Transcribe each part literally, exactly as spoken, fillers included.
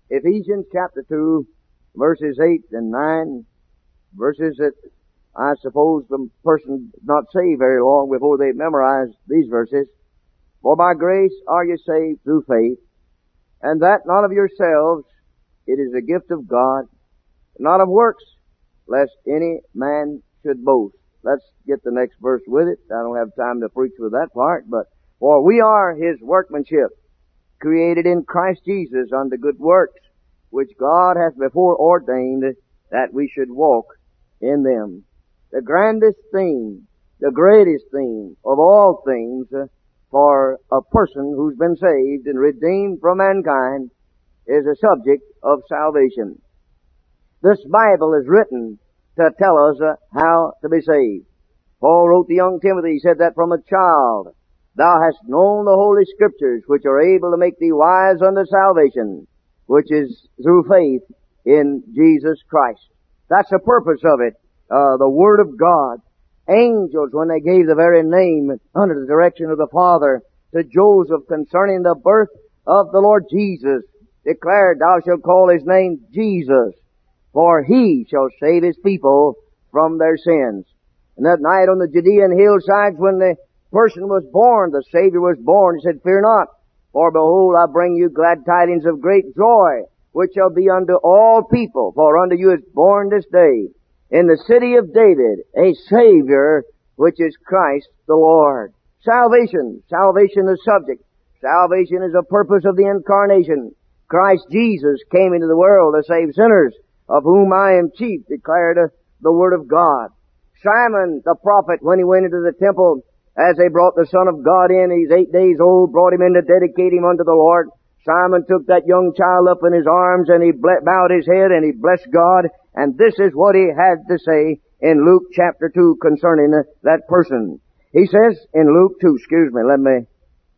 Ephesians chapter two, verses eight and nine, verses that I suppose the person did not say very long before they memorized these verses. For by grace are you saved through faith, and that not of yourselves, it is a gift of God, not of works, lest any man should boast. Let's get the next verse with it. I don't have time to preach with that part, but for we are His workmanship, created in Christ Jesus unto good works, which God hath before ordained that we should walk in them. The grandest theme, the greatest theme of all things for a person who's been saved and redeemed from mankind is a subject of salvation. This Bible is written to tell us uh, how to be saved. Paul wrote to young Timothy, he said that from a child thou hast known the Holy Scriptures, which are able to make thee wise unto salvation, which is through faith in Jesus Christ. That's the purpose of it, uh, the Word of God. Angels, when they gave the very name under the direction of the Father to Joseph concerning the birth of the Lord Jesus, declared, thou shalt call His name Jesus, for He shall save His people from their sins. And that night on the Judean hillsides when the person was born, the Savior was born, He said, fear not, for behold, I bring you glad tidings of great joy, which shall be unto all people. For unto you is born this day in the city of David a Savior, which is Christ the Lord. Salvation. Salvation is subject. Salvation is the purpose of the incarnation. Christ Jesus came into the world to save sinners, of whom I am chief, declared the Word of God. Simon the prophet, when he went into the temple, as they brought the Son of God in, he's eight days old, brought him in to dedicate him unto the Lord. Simon took that young child up in his arms and he bowed his head and he blessed God. And this is what he had to say in Luke chapter two concerning that person. He says in Luke two, excuse me, let me.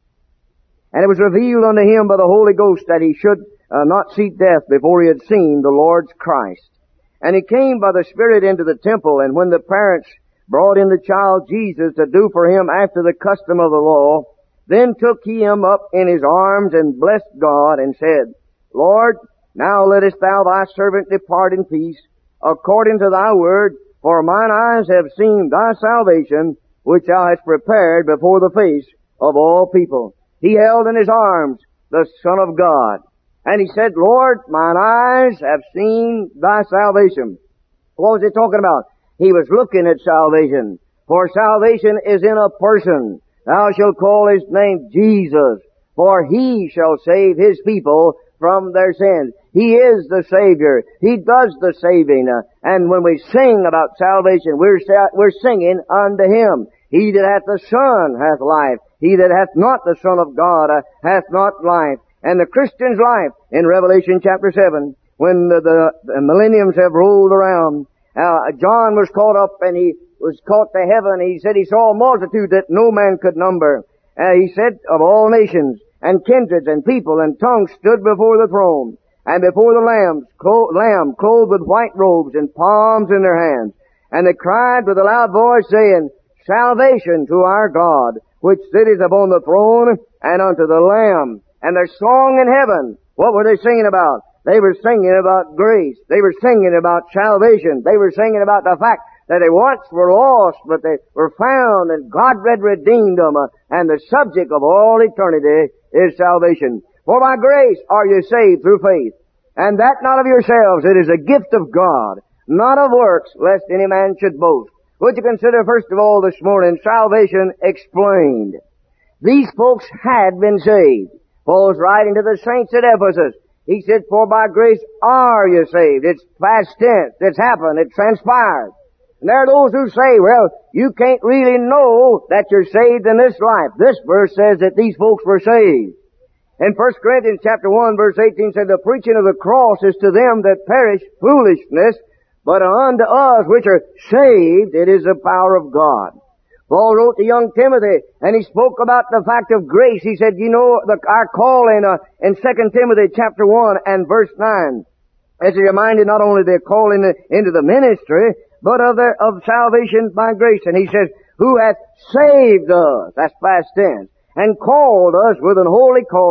And it was revealed unto him by the Holy Ghost that he should uh, not see death before he had seen the Lord's Christ. And he came by the Spirit into the temple, and when the parents brought in the child Jesus to do for him after the custom of the law, then took he him up in his arms and blessed God and said, Lord, now lettest thou thy servant depart in peace, according to thy word, for mine eyes have seen thy salvation, which thou hast prepared before the face of all people. He held in his arms the Son of God. And he said, Lord, mine eyes have seen thy salvation. What was he talking about? He was looking at salvation. For salvation is in a person. Thou shalt call His name Jesus, for He shall save His people from their sins. He is the Savior. He does the saving. And when we sing about salvation, we're, we're singing unto Him. He that hath the Son hath life. He that hath not the Son of God uh, hath not life. And the Christian's life, in Revelation chapter seven, when the, the, the millenniums have rolled around, uh, John was caught up and he was caught to heaven. He said he saw a multitude that no man could number. Uh, he said, of all nations and kindreds and people and tongues stood before the throne and before the Lamb's clo- Lamb clothed with white robes and palms in their hands. And they cried with a loud voice, saying, Salvation to our God, which sitteth upon the throne and unto the Lamb. And their song in heaven, what were they singing about? They were singing about grace. They were singing about salvation. They were singing about the fact that they once were lost, but they were found, and God had redeemed them. And the subject of all eternity is salvation. For by grace are you saved through faith, and that not of yourselves. It is a gift of God, not of works, lest any man should boast. Would you consider first of all this morning salvation explained? These folks had been saved. Paul's writing to the saints at Ephesus. He said, for by grace are you saved. It's past tense. It's happened. It transpired. And there are those who say, well, you can't really know that you're saved in this life. This verse says that these folks were saved. In First Corinthians chapter one, verse eighteen said, the preaching of the cross is to them that perish foolishness, but unto us which are saved, it is the power of God. Paul wrote to young Timothy, and he spoke about the fact of grace. He said, you know, the, our calling uh, in Second Timothy chapter one and verse nine, as he reminded not only their calling into the ministry, but of their, of salvation by grace. And he says, who hath saved us, that's past tense, and called us with an holy calling,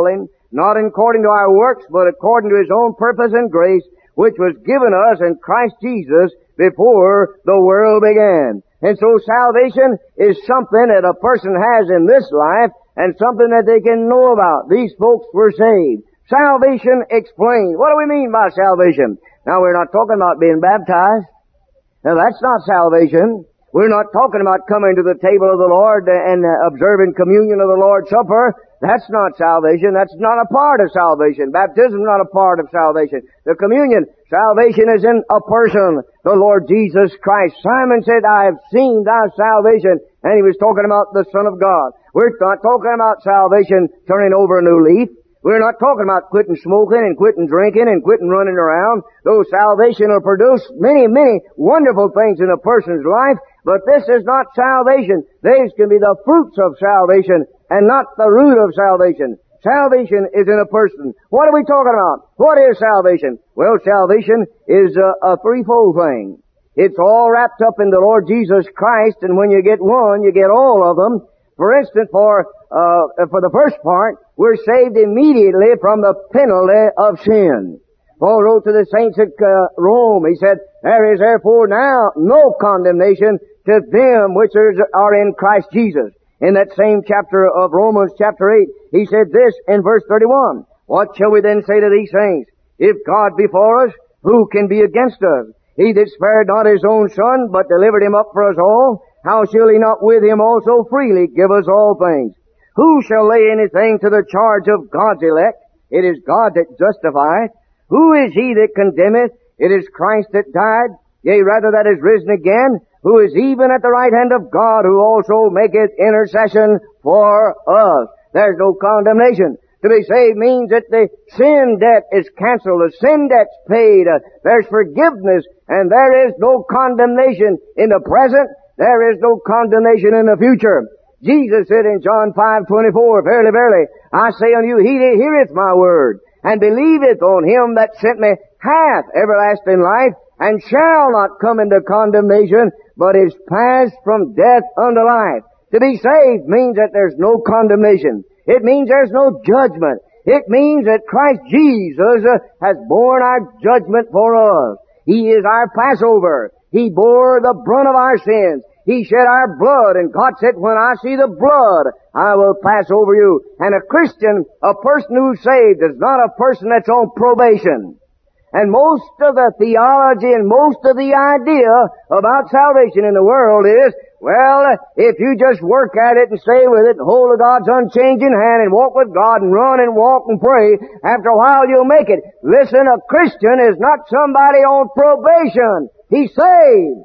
not according to our works, but according to His own purpose and grace, which was given us in Christ Jesus before the world began. And so salvation is something that a person has in this life and something that they can know about. These folks were saved. Salvation explained. What do we mean by salvation? Now, we're not talking about being baptized. Now, that's not salvation. We're not talking about coming to the table of the Lord and observing communion of the Lord's Supper. That's not salvation. That's not a part of salvation. Baptism is not a part of salvation. The communion, salvation is in a person, the Lord Jesus Christ. Simon said, I have seen thy salvation. And he was talking about the Son of God. We're not talking about salvation turning over a new leaf. We're not talking about quitting smoking and quitting drinking and quitting running around. Though salvation will produce many, many wonderful things in a person's life, but this is not salvation. These can be the fruits of salvation and not the root of salvation. Salvation is in a person. What are we talking about? What is salvation? Well, salvation is a, a threefold thing. It's all wrapped up in the Lord Jesus Christ, and when you get one, you get all of them. For instance, for uh, for the first part, we're saved immediately from the penalty of sin. Paul wrote to the saints at uh, Rome. He said, there is therefore now no condemnation to them which are in Christ Jesus. In that same chapter of Romans, chapter eight, he said this in verse thirty-one. What shall we then say to these things? If God be for us, who can be against us? He that spared not His own Son, but delivered Him up for us all, how shall He not with Him also freely give us all things? Who shall lay anything to the charge of God's elect? It is God that justifieth. Who is he that condemneth? It is Christ that died, yea, rather that is risen again, who is even at the right hand of God, who also maketh intercession for us. There's no condemnation. To be saved means that the sin debt is canceled, the sin debt's paid, uh, there's forgiveness, and there is no condemnation in the present. There is no condemnation in the future. Jesus said in John five twenty-four, Verily, verily, I say unto you, he that heareth my word, and believeth on him that sent me, hath everlasting life, and shall not come into condemnation, but is passed from death unto life. To be saved means that there's no condemnation. It means there's no judgment. It means that Christ Jesus uh, has borne our judgment for us. He is our Passover. He bore the brunt of our sins. He shed our blood, and God said, when I see the blood, I will pass over you. And a Christian, a person who's saved, is not a person that's on probation. And most of the theology and most of the idea about salvation in the world is, well, if you just work at it and stay with it and hold God's unchanging hand and walk with God and run and walk and pray, after a while you'll make it. Listen, a Christian is not somebody on probation. He's saved.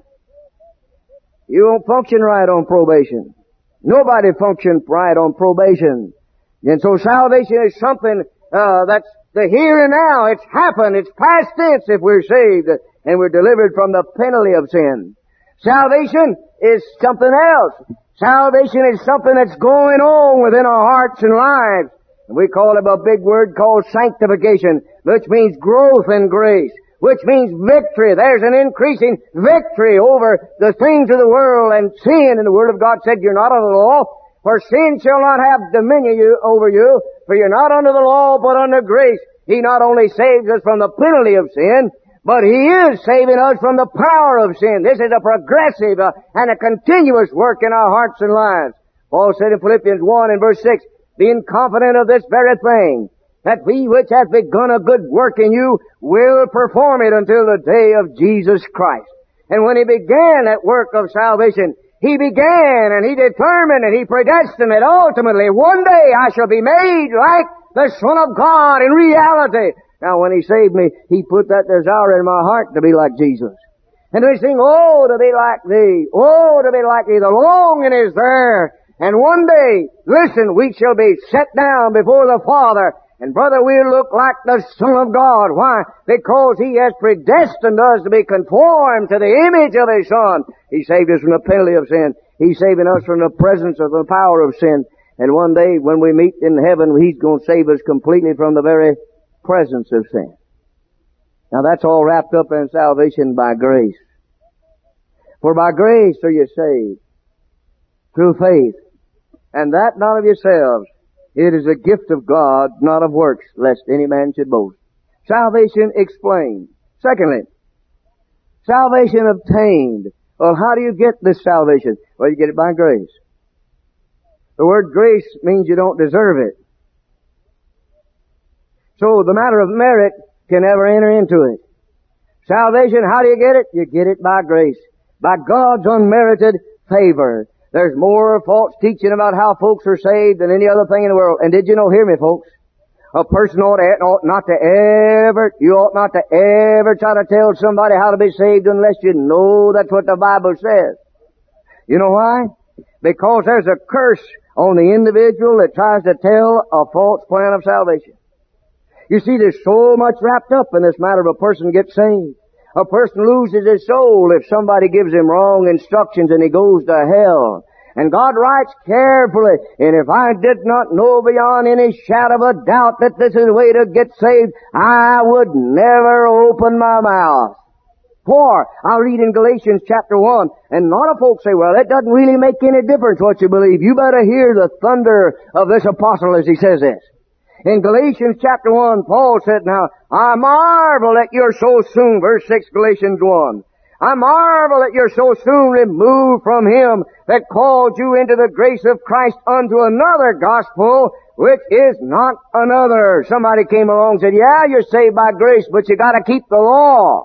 You won't function right on probation. Nobody functions right on probation. And so salvation is something uh, that's the here and now. It's happened. It's past tense if we're saved and we're delivered from the penalty of sin. Salvation is something else. Salvation is something that's going on within our hearts and lives. And we call it a big word called sanctification, which means growth in grace, which means victory. There's an increasing victory over the things of the world and sin. And the Word of God said, you're not under the law, for sin shall not have dominion you, over you, for you're not under the law, but under grace. He not only saves us from the penalty of sin, but He is saving us from the power of sin. This is a progressive uh, and a continuous work in our hearts and lives. Paul said in Philippians one and verse six, being confident of this very thing, that He which hath begun a good work in you will perform it until the day of Jesus Christ. And when He began that work of salvation, He began and He determined and He predestined that ultimately one day I shall be made like the Son of God in reality. Now when He saved me, He put that desire in my heart to be like Jesus. And we sing, oh, to be like Thee, oh, to be like Thee, the longing is there. And one day, listen, we shall be set down before the Father. And brother, we'll look like the Son of God. Why? Because He has predestined us to be conformed to the image of His Son. He saved us from the penalty of sin. He's saving us from the presence of the power of sin. And one day, when we meet in heaven, He's going to save us completely from the very presence of sin. Now that's all wrapped up in salvation by grace. For by grace are you saved, through faith, and that not of yourselves. It is a gift of God, not of works, lest any man should boast. Salvation explained. Secondly, salvation obtained. Well, how do you get this salvation? Well, you get it by grace. The word grace means you don't deserve it. So the matter of merit can never enter into it. Salvation, how do you get it? You get it by grace. By God's unmerited favor. There's more false teaching about how folks are saved than any other thing in the world. And did you know, hear me folks, a person ought, to, ought not to ever, you ought not to ever try to tell somebody how to be saved unless you know that's what the Bible says. You know why? Because there's a curse on the individual that tries to tell a false plan of salvation. You see, there's so much wrapped up in this matter of a person gets saved. A person loses his soul if somebody gives him wrong instructions and he goes to hell. And God writes carefully, and if I did not know beyond any shadow of a doubt that this is the way to get saved, I would never open my mouth. For, I'll read in Galatians chapter one, and a lot of folks say, well, it doesn't really make any difference what you believe. You better hear the thunder of this apostle as he says this. In Galatians chapter one, Paul said, now, I marvel that you're so soon, verse six, Galatians one. I marvel that you're so soon removed from him that called you into the grace of Christ unto another gospel, which is not another. Somebody came along and said, yeah, you're saved by grace, but you gotta keep the law.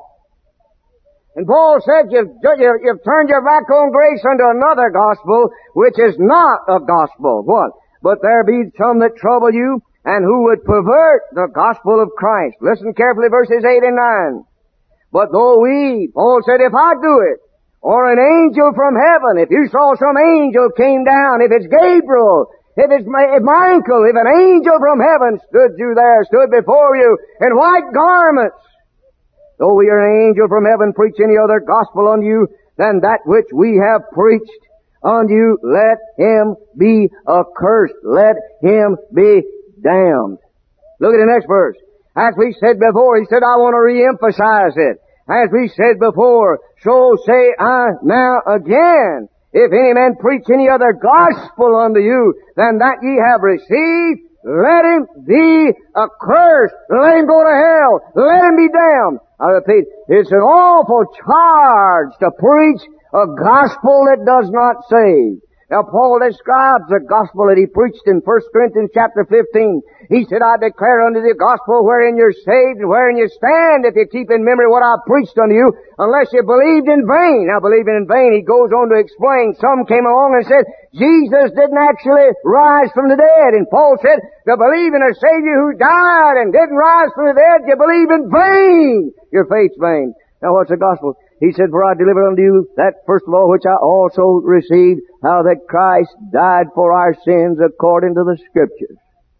And Paul said, you've, you've turned your back on grace unto another gospel, which is not a gospel. What? But there be some that trouble you, and who would pervert the gospel of Christ. Listen carefully, verses eight and nine. But though we, Paul said, if I do it, or an angel from heaven, if you saw some angel came down, if it's Gabriel, if it's if Michael, if an angel from heaven stood you there, stood before you in white garments, though we are an angel from heaven preach any other gospel unto you than that which we have preached unto you, let him be accursed, let him be damned. Look at the next verse. As we said before, he said, I want to re-emphasize it. As we said before, so say I now again, if any man preach any other gospel unto you than that ye have received, let him be accursed. Let him go to hell. Let him be damned. I repeat, it's an awful charge to preach a gospel that does not save. Now, Paul describes the gospel that he preached in First Corinthians chapter fifteen. He said, I declare unto thee a gospel wherein you're saved and wherein you stand if you keep in memory what I preached unto you, unless you believed in vain. Now, believing in vain, he goes on to explain. Some came along and said, Jesus didn't actually rise from the dead. And Paul said, to believe in a Savior who died and didn't rise from the dead, you believe in vain. Your faith's vain. Now, what's the gospel? He said, for I delivered unto you that first of all which I also received, how that Christ died for our sins according to the Scriptures,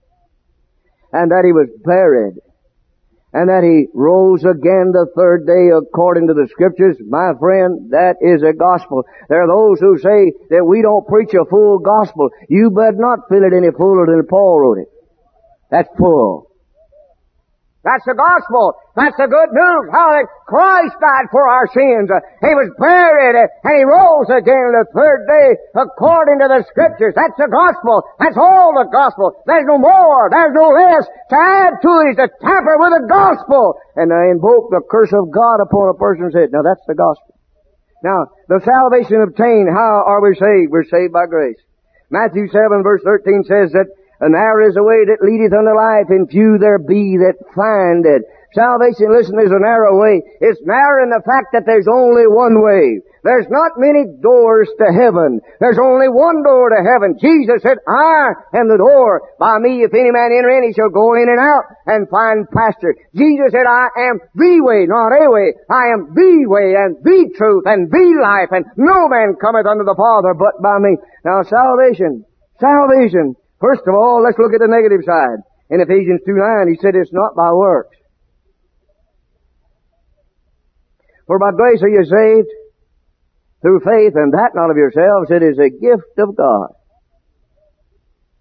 and that He was buried, and that He rose again the third day according to the Scriptures. My friend, that is a gospel. There are those who say that we don't preach a full gospel. You better not feel it any fuller than Paul wrote it. That's full. That's the gospel. That's the good news. How that Christ died for our sins. Uh, he was buried uh, and He rose again the third day according to the Scriptures. That's the gospel. That's all the gospel. There's no more. There's no less. To add to it is to tamper with the gospel and to invoke the curse of God upon a person's head. Now that's the gospel. Now, the salvation obtained, how are we saved? We're saved by grace. Matthew seven verse thirteen says that, and narrow is the way that leadeth unto life, and few there be that find it. Salvation, listen, is a narrow way. It's narrow in the fact that there's only one way. There's not many doors to heaven. There's only one door to heaven. Jesus said, I am the door. By me, if any man enter in, he shall go in and out and find pasture. Jesus said, I am the way, not a way. I am the way and the truth and the life, and no man cometh unto the Father but by me. Now, salvation, salvation. First of all, let's look at the negative side. In Ephesians two nine, he said, it's not by works. For by grace are you saved through faith, and that not of yourselves. It is a gift of God.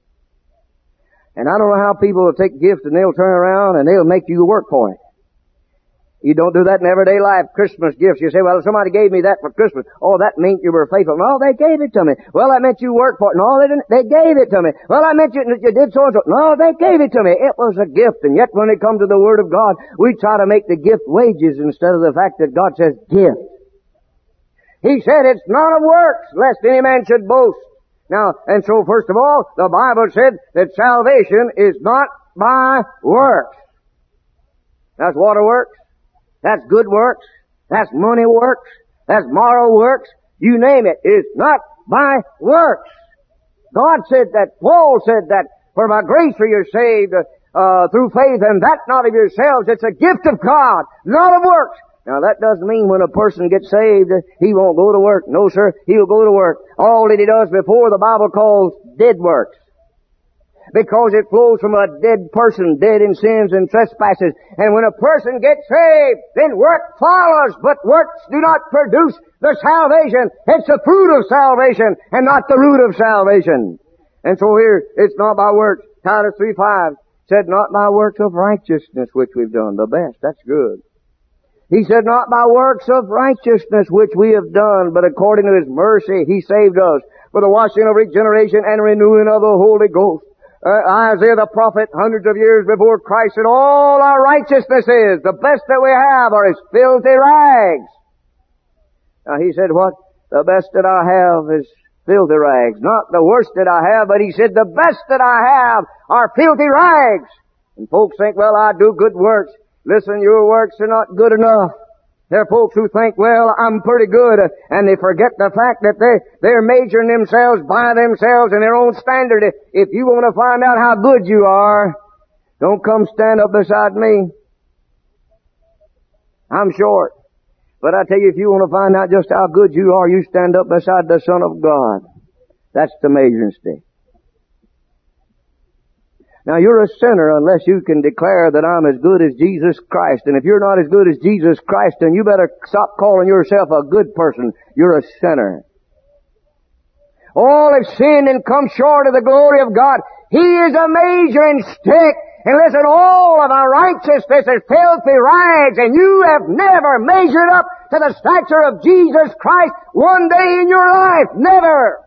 And I don't know how people will take gifts and they'll turn around and they'll make you work for it. You don't do that in everyday life. Christmas gifts. You say, well, somebody gave me that for Christmas. Oh, that meant you were faithful. No, they gave it to me. Well, that meant you worked for it. No, they didn't. They gave it to me. Well, that meant you, you did so and so. No, they gave it to me. It was a gift. And yet when it comes to the Word of God, we try to make the gift wages instead of the fact that God says gift. He said it's not of works, lest any man should boast. Now, and so first of all, the Bible said that salvation is not by works. That's water works. That's good works. That's money works. That's moral works. You name it. It's not by works. God said that. Paul said that. For by grace are you saved uh, through faith, and that not of yourselves. It's a gift of God, not of works. Now that doesn't mean when a person gets saved, he won't go to work. No, sir. He'll go to work. All that he does before the Bible calls dead works. Because it flows from a dead person, dead in sins and trespasses. And when a person gets saved, then work follows, but works do not produce the salvation. It's the fruit of salvation and not the root of salvation. And so here, it's not by works. Titus three five said, not by works of righteousness which we've done. The best. That's good. He said, not by works of righteousness which we have done, but according to His mercy He saved us for the washing of regeneration and renewing of the Holy Ghost. Uh, Isaiah the prophet, hundreds of years before Christ, said, all our righteousness is, the best that we have are as filthy rags. Now he said, what? The best that I have is filthy rags. Not the worst that I have, but he said, the best that I have are filthy rags. And folks think, well, I do good works. Listen, your works are not good enough. There are folks who think, well, I'm pretty good, and they forget the fact that they, they're measuring themselves by themselves and their own standard. If you want to find out how good you are, don't come stand up beside me. I'm short. But I tell you, if you want to find out just how good you are, you stand up beside the Son of God. That's the measuring stick. Now, you're a sinner unless you can declare that I'm as good as Jesus Christ. And if you're not as good as Jesus Christ, then you better stop calling yourself a good person. You're a sinner. All have sinned and come short of the glory of God. He is a measuring stick. And listen, all of our righteousness is filthy rags, and you have never measured up to the stature of Jesus Christ one day in your life. Never.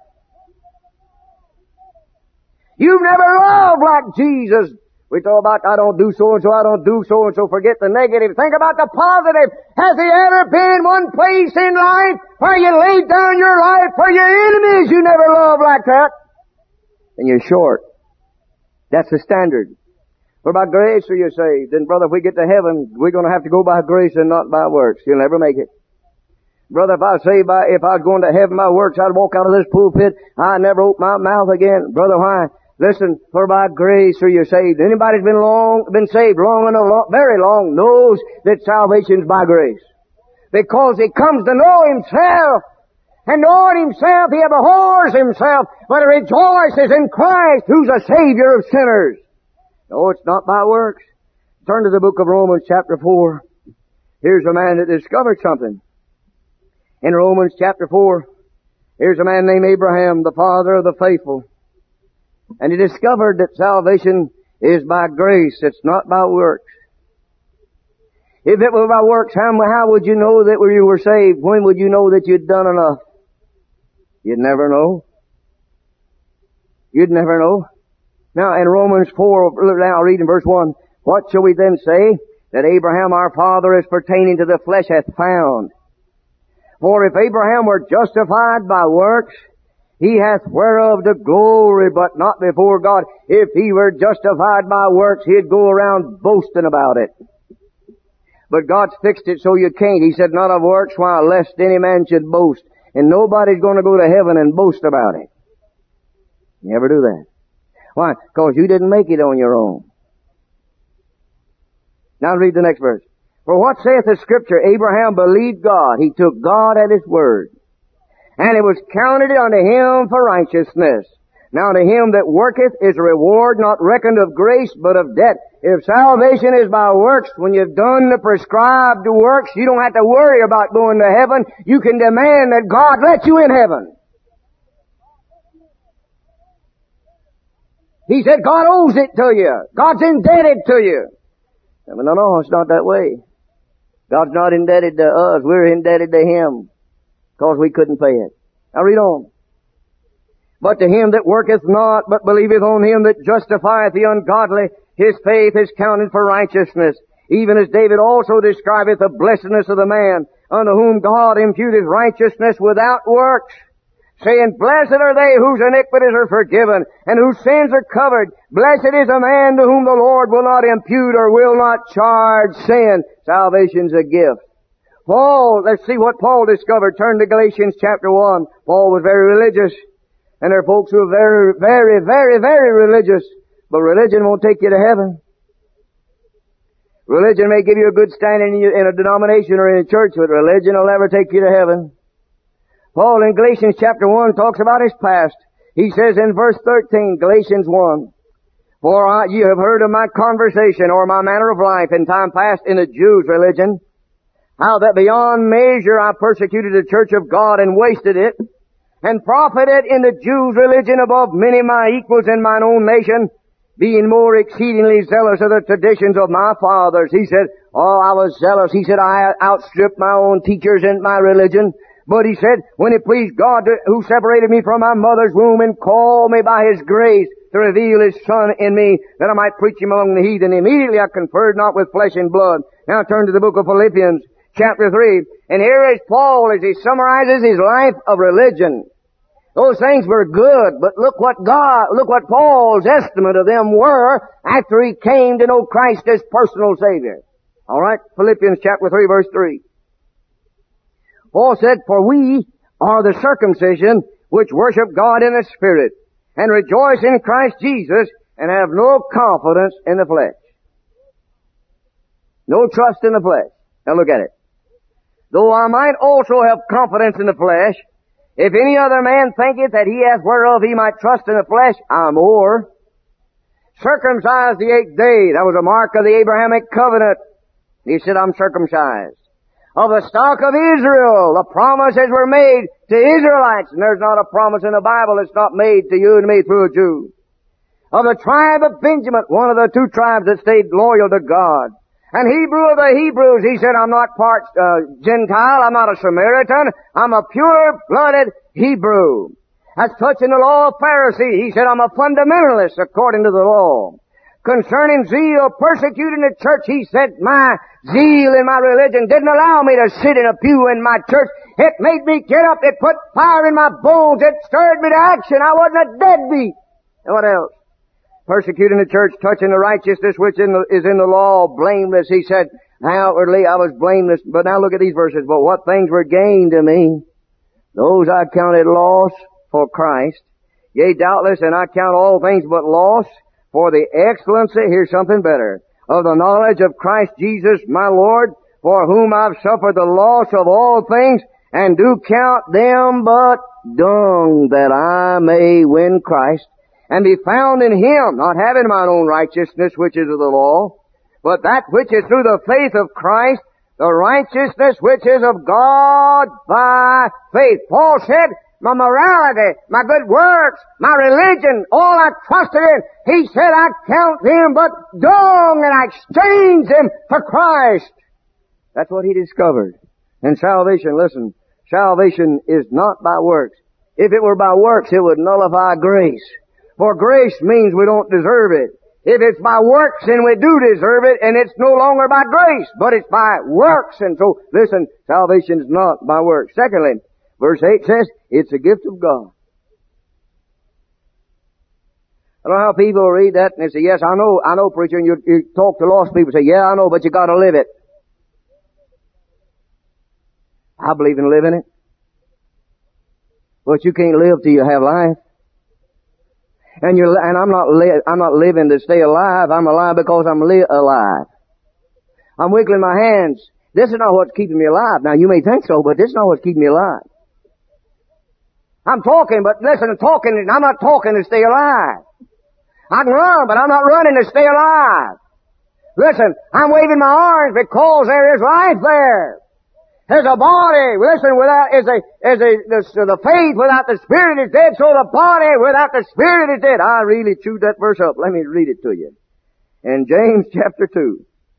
You've never loved like Jesus. We talk about, I don't do so and so, I don't do so and so. Forget the negative. Think about the positive. Has there ever been one place in life where you laid down your life for your enemies you never loved like that? And you're short. That's the standard. For by grace are you saved. Then, brother, if we get to heaven, we're going to have to go by grace and not by works. You'll never make it. Brother, if I say by, if I was going to heaven by works, I'd walk out of this pulpit. I'd never open my mouth again. Brother, why? Listen, for by grace are you saved. Anybody who's been long, been saved long enough, long, very long, knows that salvation's by grace. Because he comes to know himself. And knowing himself, he abhors himself, but he rejoices in Christ, who's a Savior of sinners. No, it's not by works. Turn to the book of Romans chapter four. Here's a man that discovered something. In Romans chapter four, here's a man named Abraham, the father of the faithful. And he discovered that salvation is by grace. It's not by works. If it were by works, how, how would you know that you were saved? When would you know that you'd done enough? You'd never know. You'd never know. Now, in Romans four, now read in verse one, what shall we then say? That Abraham our father as pertaining to the flesh hath found. For if Abraham were justified by works, he hath whereof the glory, but not before God. If he were justified by works, he'd go around boasting about it. But God's fixed it so you can't. He said, not of works, why, lest any man should boast. And nobody's going to go to heaven and boast about it. You never do that. Why? Because you didn't make it on your own. Now read the next verse. For what saith the Scripture? Abraham believed God. He took God at His word. And it was counted unto him for righteousness. Now to him that worketh is a reward not reckoned of grace, but of debt. If salvation is by works, when you've done the prescribed works, you don't have to worry about going to heaven. You can demand that God let you in heaven. He said God owes it to you. God's indebted to you. I mean, no, no, it's not that way. God's not indebted to us. We're indebted to Him because we couldn't pay it. Now read on. But to him that worketh not, but believeth on Him that justifieth the ungodly, his faith is counted for righteousness. Even as David also describeth the blessedness of the man, unto whom God imputeth righteousness without works, saying, Blessed are they whose iniquities are forgiven, and whose sins are covered. Blessed is a man to whom the Lord will not impute or will not charge sin. Salvation's a gift. Paul, let's see what Paul discovered. Turn to Galatians chapter one. Paul was very religious. And there are folks who are very, very, very, very religious. But religion won't take you to heaven. Religion may give you a good standing in a denomination or in a church, but religion will never take you to heaven. Paul in Galatians chapter one talks about his past. He says in verse thirteen, Galatians one, For I, you have heard of my conversation or my manner of life in time past in the Jews' religion, how that beyond measure I persecuted the church of God and wasted it, and profited in the Jews' religion above many my equals in mine own nation, being more exceedingly zealous of the traditions of my fathers. He said, oh, I was zealous. He said, I outstripped my own teachers in my religion. But he said, when it pleased God to, who separated me from my mother's womb and called me by His grace to reveal His Son in me, that I might preach Him among the heathen, immediately I conferred not with flesh and blood. Now turn to the book of Philippians, chapter three. And here is Paul as he summarizes his life of religion. Those things were good, but look what God, look what Paul's estimate of them were after he came to know Christ as personal Savior. Alright, Philippians chapter three, verse three. Paul said, For we are the circumcision which worship God in the Spirit, and rejoice in Christ Jesus, and have no confidence in the flesh. No trust in the flesh. Now look at it. Though I might also have confidence in the flesh, if any other man thinketh that he hath whereof he might trust in the flesh, I more. Circumcised the eighth day, that was a mark of the Abrahamic covenant. He said, I'm circumcised. Of the stock of Israel, the promises were made to Israelites, and there's not a promise in the Bible that's not made to you and me through a Jew. Of the tribe of Benjamin, one of the two tribes that stayed loyal to God. And Hebrew of the Hebrews, he said, I'm not part uh, Gentile, I'm not a Samaritan, I'm a pure-blooded Hebrew. As touching the law of Pharisee, he said, I'm a fundamentalist according to the law. Concerning zeal, persecuting the church, he said, my zeal in my religion didn't allow me to sit in a pew in my church. It made me get up, it put fire in my bones, it stirred me to action. I wasn't a deadbeat. And what else? Persecuting the church, touching the righteousness which in the, is in the law, blameless. He said, outwardly I was blameless. But now look at these verses. But what things were gained to me, those I counted loss for Christ. Yea, doubtless, and I count all things but loss for the excellency, here's something better, of the knowledge of Christ Jesus my Lord, for whom I've suffered the loss of all things, and do count them but dung, that I may win Christ, and be found in Him, not having mine own righteousness which is of the law, but that which is through the faith of Christ, the righteousness which is of God by faith. Paul said, my morality, my good works, my religion, all I trusted in, he said, I count them but dung, and I exchange them for Christ. That's what he discovered. And salvation, listen, salvation is not by works. If it were by works, it would nullify grace. For grace means we don't deserve it. If it's by works, then we do deserve it, and it's no longer by grace, but it's by works. And so, listen, salvation is not by works. Secondly, verse eight says, it's a gift of God. I don't know how people read that and they say, yes, I know, I know, preacher, and you, you talk to lost people, say, yeah, I know, but you gotta live it. I believe in living it. But you can't live till you have life. And you're, and I'm not, li- I'm not living to stay alive. I'm alive because I'm li- alive. I'm wiggling my hands. This is not what's keeping me alive. Now you may think so, but this is not what's keeping me alive. I'm talking, but listen, I'm talking, I'm not talking to stay alive. I can run, but I'm not running to stay alive. Listen, I'm waving my arms because there is life there. There's a body, listen, without, is a, is a, the, the faith without the Spirit is dead, so the body without the Spirit is dead. I really chewed that verse up. Let me read it to you. In James chapter two.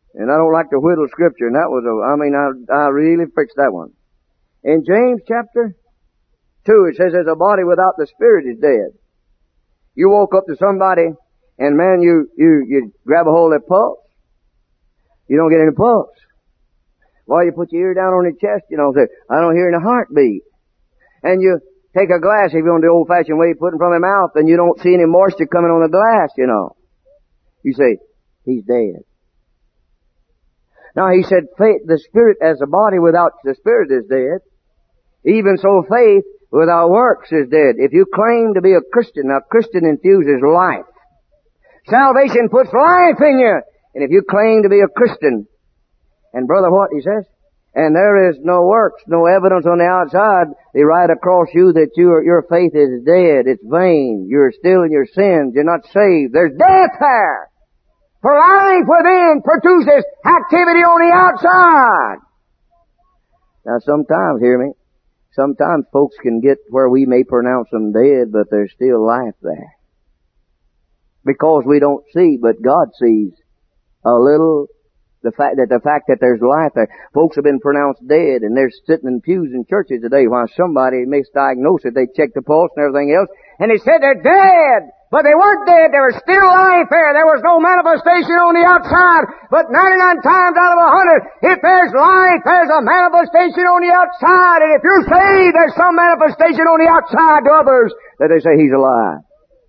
And I don't like to whittle Scripture, and that was a, I mean, I, I really fixed that one. In James chapter two, it says, as a body without the Spirit is dead. You walk up to somebody, and man, you, you, you grab a hold of their pulse. You don't get any pulse. Well, you put your ear down on your chest, you know, say, I don't hear any heartbeat. And you take a glass, if you're on the old-fashioned way, put it from the mouth, and you don't see any moisture coming on the glass, you know. You say, he's dead. Now, he said, faith, the Spirit as a body without the Spirit is dead. Even so, faith without works is dead. If you claim to be a Christian, now Christian infuses life. Salvation puts life in you. And if you claim to be a Christian, and brother, what he says? And there is no works, no evidence on the outside, they write across you that your, your faith is dead, it's vain, you're still in your sins, you're not saved. There's death there. For life within produces activity on the outside. Now sometimes, hear me, sometimes folks can get where we may pronounce them dead, but there's still life there. Because we don't see, but God sees a little, the fact that the fact that there's life there. Folks have been pronounced dead, and they're sitting in pews in churches today while somebody misdiagnosed it. They checked the pulse and everything else, and they said they're dead. But they weren't dead. There was still life there. There was no manifestation on the outside. But ninety-nine times out of a hundred, if there's life, there's a manifestation on the outside. And if you're saved, there's some manifestation on the outside to others that they say he's alive.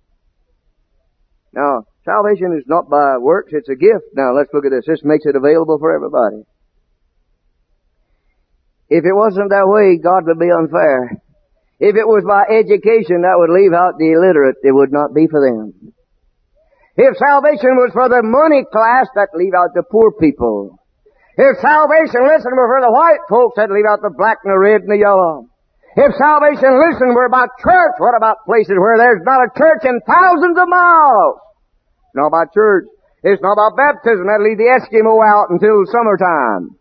Now, salvation is not by works, it's a gift. Now, let's look at this. This makes it available for everybody. If it wasn't that way, God would be unfair. If it was by education, that would leave out the illiterate. It would not be for them. If salvation was for the money class, that'd leave out the poor people. If salvation, listen, were for the white folks, that'd leave out the black and the red and the yellow. If salvation, listen, were about church, what about places where there's not a church in thousands of miles? It's not about church. It's not about baptism. That'll leave the Eskimo out until summertime.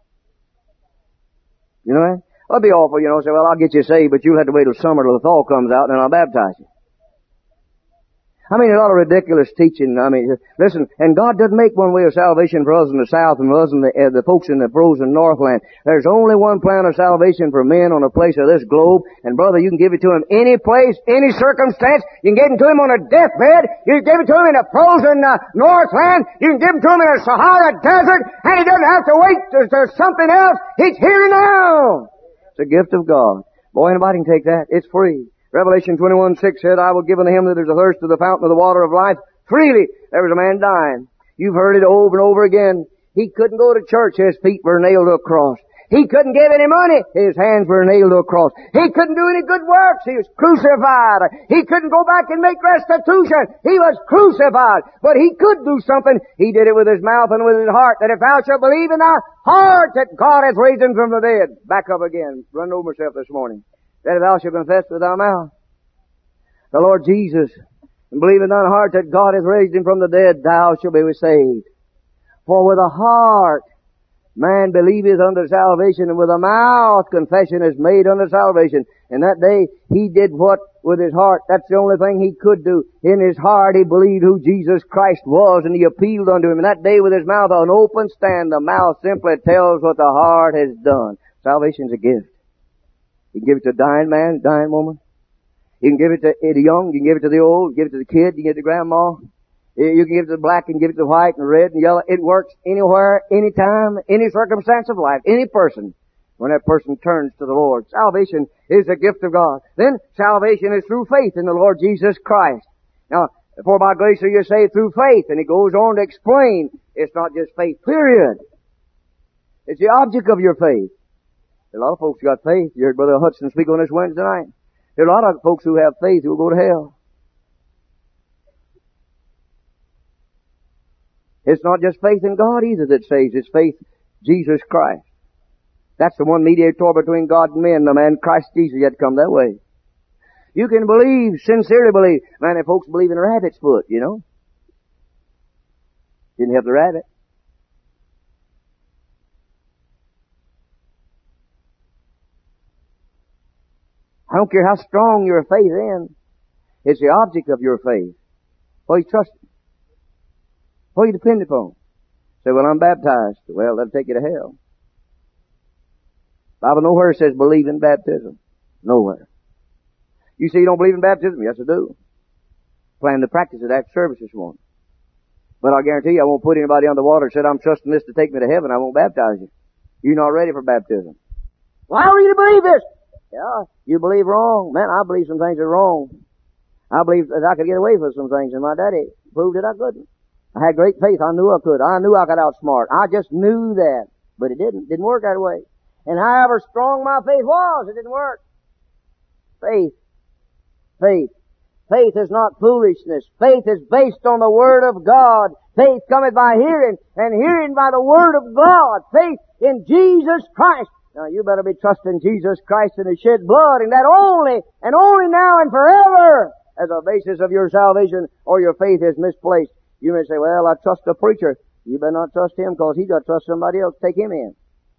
You know that? It'll be awful, you know, say, well, I'll get you saved, but you'll have to wait till summer till the thaw comes out, and then I'll baptize you. I mean, a lot of ridiculous teaching. I mean, listen, and God doesn't make one way of salvation for us in the South and for us in the, uh, the folks in the frozen Northland. There's only one plan of salvation for men on a place of this globe, and brother, you can give it to him any place, any circumstance. You can give it to him on a deathbed. You can give it to him in a frozen uh, Northland. You can give it to him in a Sahara desert, and he doesn't have to wait till there's something else. He's here now. It's a gift of God. Boy, anybody can take that. It's free. Revelation twenty-one six said, I will give unto him that is athirst of the fountain of the water of life freely. There was a man dying. You've heard it over and over again. He couldn't go to church. His feet were nailed to a cross. He couldn't give any money. His hands were nailed to a cross. He couldn't do any good works. He was crucified. He couldn't go back and make restitution. He was crucified. But he could do something. He did it with his mouth and with his heart. That if thou shalt believe in thy heart that God hath raised him from the dead. Back up again. Run over myself this morning. That if thou shalt confess with thy mouth the Lord Jesus, and believe in thine heart that God hath raised him from the dead, thou shalt be saved. For with the heart man believeth unto salvation, and with the mouth confession is made unto salvation. And that day he did what with his heart? That's the only thing he could do. In his heart he believed who Jesus Christ was, and he appealed unto him. And that day with his mouth on open stand, the mouth simply tells what the heart has done. Salvation's a gift. You can give it to a dying man, a dying woman. You can give it to the young, you can give it to the old, give it to the kid, you can give it to grandma. You can give it to the black and give it to the white and red and yellow. It works anywhere, anytime, any circumstance of life, any person, when that person turns to the Lord. Salvation is a gift of God. Then salvation is through faith in the Lord Jesus Christ. Now, for by grace are you saved through faith. And he goes on to explain, it's not just faith, period. It's the object of your faith. A lot of folks got faith. You heard Brother Hudson speak on this Wednesday night. There are a lot of folks who have faith who will go to hell. It's not just faith in God either that saves. It's faith Jesus Christ. That's the one mediator between God and men, the man Christ Jesus. You had to come that way. You can believe, sincerely believe. Man, if folks believe in a rabbit's foot, you know. Didn't help the rabbit. I don't care how strong your faith is. It's the object of your faith. What you trust. What you depend upon. Say, well, I'm baptized. Well, that'll take you to hell. Bible nowhere says believe in baptism. Nowhere. You say you don't believe in baptism? Yes, I do. Plan to practice it after service this morning. But I guarantee you I won't put anybody on the water and say, I'm trusting this to take me to heaven. I won't baptize you. You're not ready for baptism. Why are you to believe this? Yeah, you believe wrong. Man, I believe some things are wrong. I believe that I could get away with some things, and my daddy proved that I couldn't. I had great faith. I knew I could. I knew I could outsmart. I just knew that. But it didn't. Didn't work that way. And however strong my faith was, it didn't work. Faith. Faith. Faith is not foolishness. Faith is based on the Word of God. Faith cometh by hearing, and hearing by the Word of God. Faith in Jesus Christ. Now you better be trusting Jesus Christ and His shed blood, and that only, and only now and forever, as a basis of your salvation, or your faith is misplaced. You may say, well, I trust the preacher. You better not trust him, because he's got to trust somebody else. Take him in.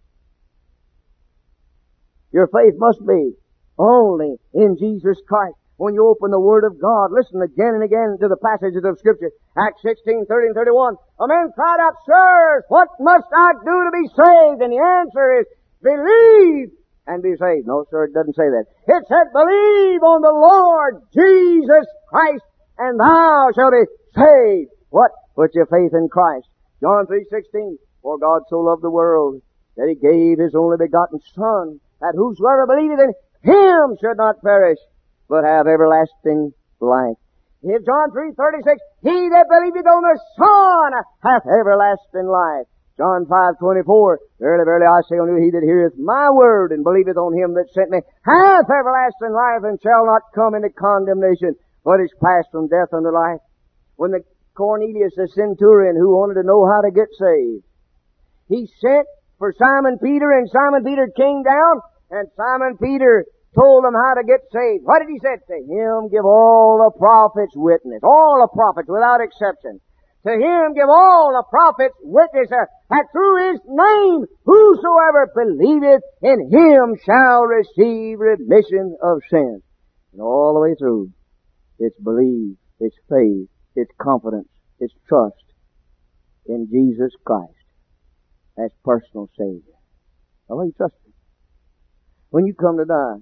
Your faith must be only in Jesus Christ. When you open the Word of God, listen again and again to the passages of Scripture. Acts sixteen, thirty and thirty-one. A man cried out, Sirs, what must I do to be saved? And the answer is, believe and be saved. No, sir, it doesn't say that. It said, believe on the Lord Jesus Christ, and thou shalt be saved. What? Put your faith in Christ. John three sixteen. For God so loved the world that He gave His only begotten Son, that whosoever believeth in Him should not perish, but have everlasting life. If John three thirty-six, he that believeth on the Son hath everlasting life. John five twenty-four, verily, verily, I say unto you, he that heareth my word and believeth on Him that sent me hath everlasting life, and shall not come into condemnation, but is passed from death unto life. When the Cornelius, the centurion, who wanted to know how to get saved, he sent for Simon Peter, and Simon Peter came down, and Simon Peter told them how to get saved. What did he say to him? Give all the prophets witness. All the prophets, without exception. To him give all the prophets witness uh, that through His name whosoever believeth in Him shall receive remission of sins. And all the way through, it's believe, it's faith, it's confidence, it's trust in Jesus Christ as personal Savior. Now, you trust Him. When you come to die,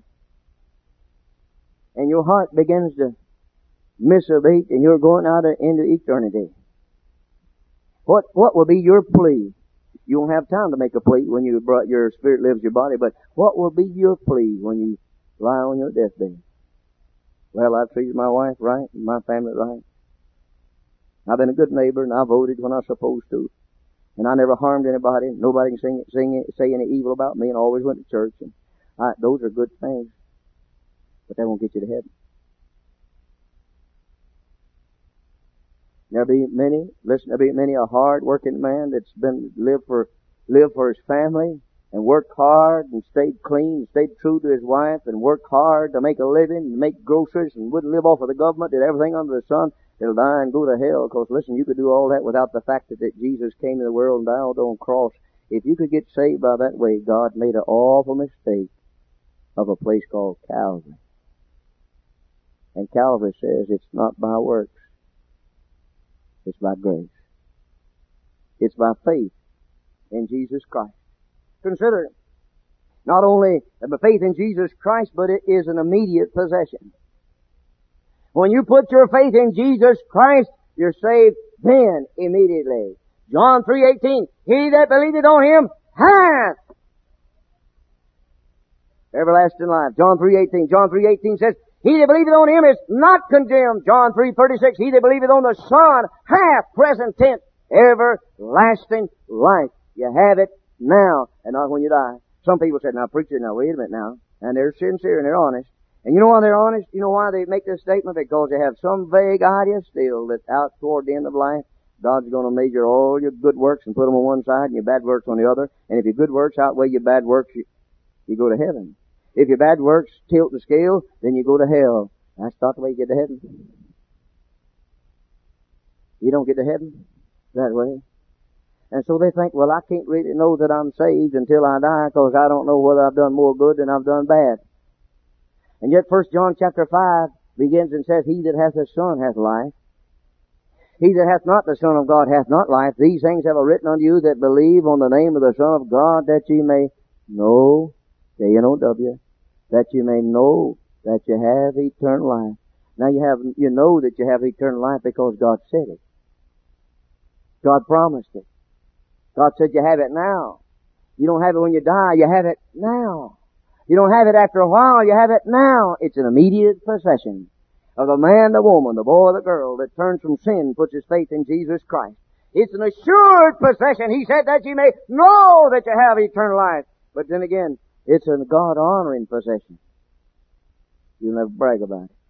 and your heart begins to miss a beat, and you're going out into eternity, what what will be your plea? You won't have time to make a plea when you brought your spirit lives your body, but what will be your plea when you lie on your deathbed? Well, I've treated my wife right, and my family right. I've been a good neighbor, and I voted when I was supposed to. And I never harmed anybody. Nobody can sing, sing, say any evil about me, and always went to church. And I, those are good things. But that won't get you to heaven. There'll be many, listen, there'll be many a hard-working man that's been, lived for, lived for his family, and worked hard, and stayed clean, and stayed true to his wife, and worked hard to make a living, and make groceries, and wouldn't live off of the government, did everything under the sun. They'll die and go to hell, because listen, you could do all that without the fact that, that Jesus came to the world and died on the cross. If you could get saved by that way, God made an awful mistake of a place called Calvary. And Calvary says it's not by works. It's by grace. It's by faith in Jesus Christ. Consider it. Not only the faith in Jesus Christ, but it is an immediate possession. When you put your faith in Jesus Christ, you're saved then immediately. John three eighteen, he that believeth on Him hath everlasting life. John three eighteen. John three eighteen says, he that believeth on Him is not condemned. John three thirty-six, he that believeth on the Son hath, present tense, everlasting life. You have it now, and not when you die. Some people say, now preacher, now wait a minute now. And they're sincere and they're honest. And you know why they're honest? You know why they make this statement? Because they have some vague idea still that out toward the end of life, God's going to measure all your good works and put them on one side and your bad works on the other. And if your good works outweigh your bad works, you, you go to heaven. If your bad works tilt the scale, then you go to hell. That's not the way you get to heaven. You don't get to heaven that way. And so they think, well, I can't really know that I'm saved until I die, because I don't know whether I've done more good than I've done bad. And yet First John chapter five begins and says, he that hath the Son hath life. He that hath not the Son of God hath not life. These things have I written unto you that believe on the name of the Son of God, that ye may know, K N O W, that you may know that you have eternal life. Now you have, you know that you have eternal life because God said it. God promised it. God said you have it now. You don't have it when you die, you have it now. You don't have it after a while, you have it now. It's an immediate possession of the man, the woman, the boy, the girl that turns from sin, puts his faith in Jesus Christ. It's an assured possession. He said that you may know that you have eternal life. But then again, it's a God-honoring possession. You'll never brag about it.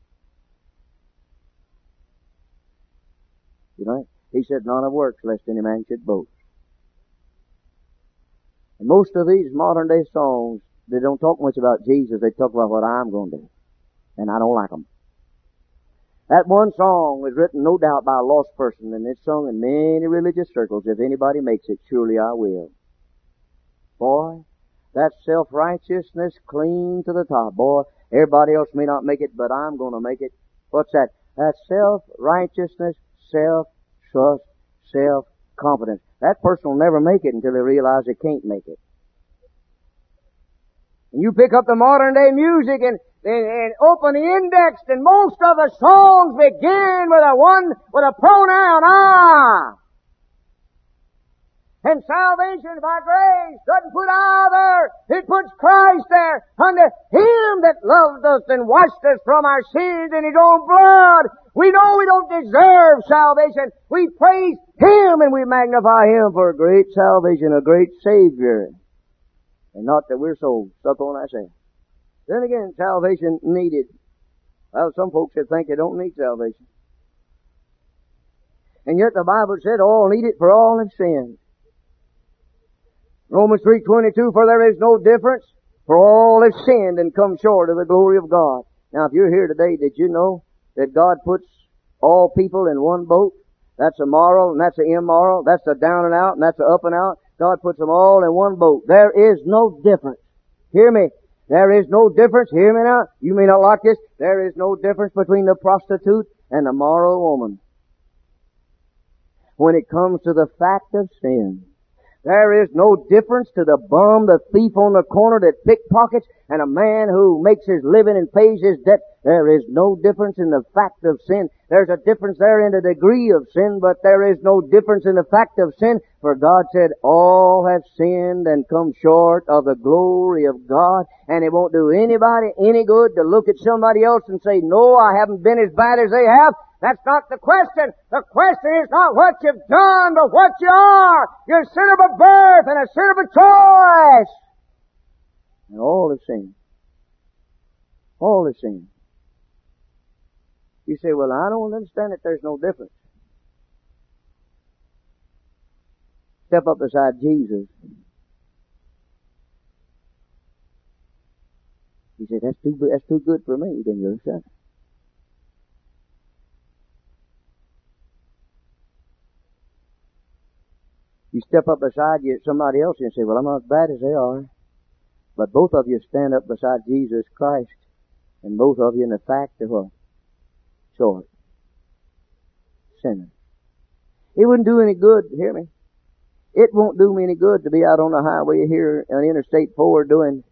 You know, he said, none of works, lest any man should boast. And most of these modern day songs, they don't talk much about Jesus. They talk about what I'm going to do. And I don't like them. That one song was written, no doubt, by a lost person, and it's sung in many religious circles. If anybody makes it, surely I will. Boy, that self-righteousness clean to the top. Boy, everybody else may not make it, but I'm going to make it. What's that? That self-righteousness, self-trust, self-confidence. That person will never make it until they realize they can't make it. And you pick up the modern day music and, and, and open the index, and most of the songs begin with a one, with a pronoun, I. And salvation by grace doesn't put I there. It puts Christ there. Unto Him that loved us and washed us from our sins in His own blood. We know we don't deserve salvation. We praise Him and we magnify Him for a great salvation, a great Savior. And not that we're so stuck on ourselves. Then again, salvation needed. Well, some folks would think they don't need salvation. And yet the Bible said all need it, for all have sinned. Romans three twenty-two, for there is no difference, for all have sinned and come short of the glory of God. Now if you're here today, did you know that God puts all people in one boat? That's a moral and that's an immoral. That's a down and out and that's a up and out. God puts them all in one boat. There is no difference. Hear me. There is no difference. Hear me now. You may not like this. There is no difference between the prostitute and the moral woman when it comes to the fact of sin. There is no difference to the bum, the thief on the corner that pickpockets, and a man who makes his living and pays his debt. There is no difference in the fact of sin. There's a difference there in the degree of sin, but there is no difference in the fact of sin. For God said, all have sinned and come short of the glory of God. And it won't do anybody any good to look at somebody else and say, no, I haven't been as bad as they have. That's not the question. The question is not what you've done, but what you are. You're a sinner by birth and a sinner by choice. And all have sinned. All have sinned. You say, well, I don't understand that there's no difference. Step up beside Jesus. He said, that's too, that's too good for me, then you're a sinner. You step up beside you, somebody else and say, well, I'm not as bad as they are. But both of you stand up beside Jesus Christ, and both of you in the fact are what? Short. Sinners. It wouldn't do any good, hear me. It won't do me any good to be out on the highway here on Interstate four doing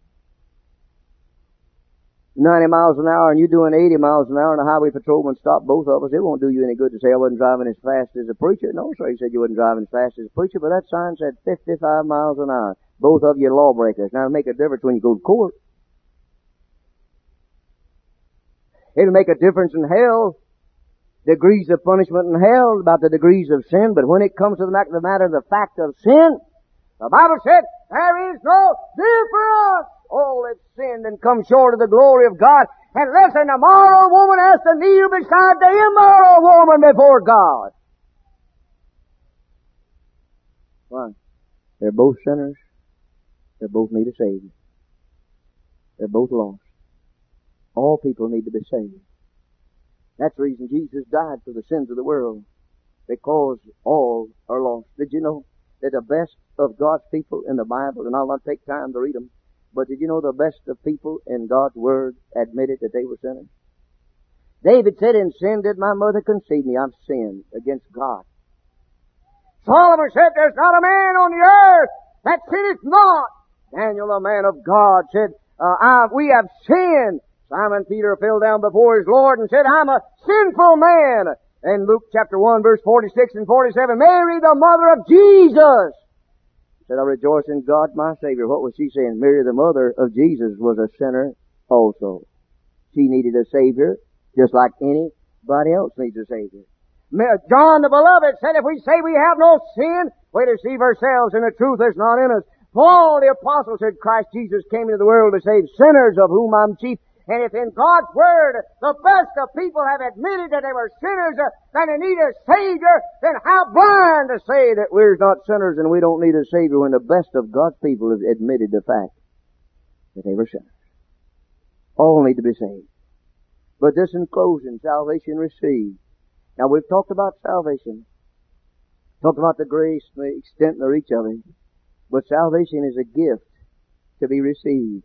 ninety miles an hour and you doing eighty miles an hour and the highway patrolman stopped both of us. It won't do you any good to say I wasn't driving as fast as a preacher. No, sir, he said you wasn't driving as fast as a preacher, but that sign said fifty-five miles an hour. Both of you lawbreakers. Now it'll make a difference when you go to court. It'll make a difference in hell. Degrees of punishment in hell about the degrees of sin, but when it comes to the matter of the fact of sin, the Bible said there is no difference. All have sinned and come short of the glory of God. And listen, the moral woman has to kneel beside the immoral woman before God. Why? They're both sinners. They both need a Savior. They're both lost. All people need to be saved. That's the reason Jesus died for the sins of the world. Because all are lost. Did you know that the best of God's people in the Bible, and I'll not take time to read them, but did you know the best of people in God's Word admitted that they were sinners? David said, in sin did my mother conceive me. I've sinned against God. Solomon said, there's not a man on the earth that sinneth not. Daniel, a man of God, said, uh, I, we have sinned. Simon Peter fell down before his Lord and said, I'm a sinful man. And Luke chapter one, verse forty-six and forty-seven, Mary, the mother of Jesus, said, I rejoice in God my Savior. What was she saying? Mary, the mother of Jesus, was a sinner also. She needed a Savior, just like anybody else needs a Savior. John the Beloved said, if we say we have no sin, we deceive ourselves and the truth is not in us. Paul the Apostle said, Christ Jesus came into the world to save sinners, of whom I'm chief. And if in God's Word the best of people have admitted that they were sinners, uh, that they need a Savior, then how blind to say that we're not sinners and we don't need a Savior when the best of God's people have admitted the fact that they were sinners. All need to be saved. But this in closing, salvation received. Now we've talked about salvation, talked about the grace, the extent and the reach of it, but salvation is a gift to be received.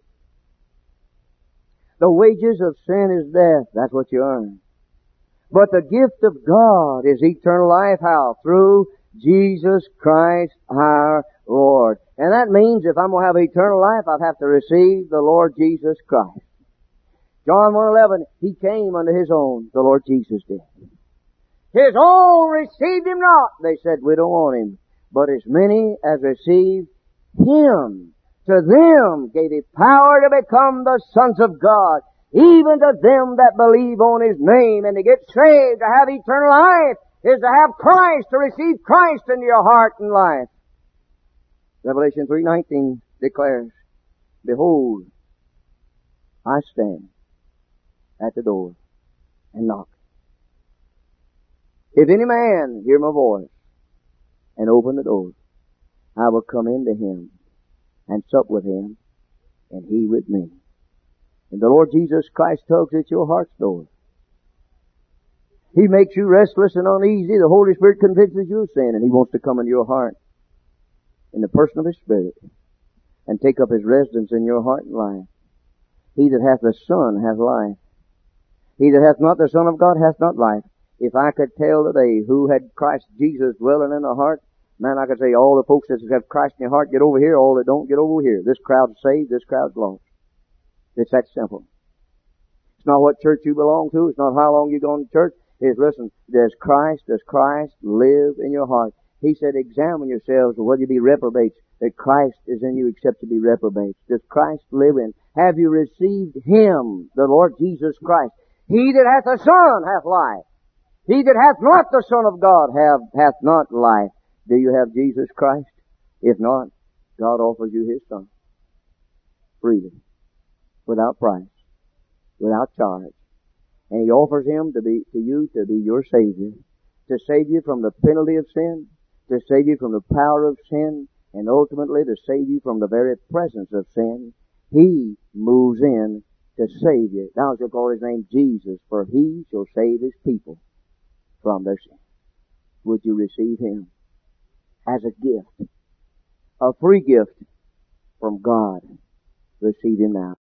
The wages of sin is death. That's what you earn. But the gift of God is eternal life. How? Through Jesus Christ our Lord. And that means if I'm going to have eternal life, I'd have to receive the Lord Jesus Christ. John one eleven, He came unto His own. The Lord Jesus did. His own received Him not. They said, we don't want Him. But as many as received Him, to them gave He power to become the sons of God, even to them that believe on His name. And to get saved, to have eternal life, is to have Christ, to receive Christ into your heart and life. Revelation three nineteen declares, Behold, I stand at the door and knock. If any man hear my voice and open the door, I will come into him and sup with him, and he with me. And the Lord Jesus Christ tugs at your heart's door. He makes you restless and uneasy. The Holy Spirit convinces you of sin, and He wants to come into your heart in the person of His Spirit and take up His residence in your heart and life. He that hath the Son hath life. He that hath not the Son of God hath not life. If I could tell today who had Christ Jesus dwelling in the heart, man, I could say all the folks that have Christ in your heart, get over here. All that don't, get over here. This crowd's saved, this crowd's lost. It's that simple. It's not what church you belong to. It's not how long you've gone to church. It's, listen, does Christ, does Christ live in your heart? He said, examine yourselves whether you be reprobates, that Christ is in you except to be reprobates. Does Christ live in? Have you received Him, the Lord Jesus Christ? He that hath the Son hath life. He that hath not the Son of God have, hath not life. Do you have Jesus Christ? If not, God offers you His Son. Freely. Without price. Without charge. And He offers Him to be, to you to be your Savior. To save you from the penalty of sin. To save you from the power of sin. And ultimately to save you from the very presence of sin. He moves in to save you. Now shall call His name Jesus, for He shall save His people from their sin. Would you receive Him as a gift? A free gift from God. Receive Him now.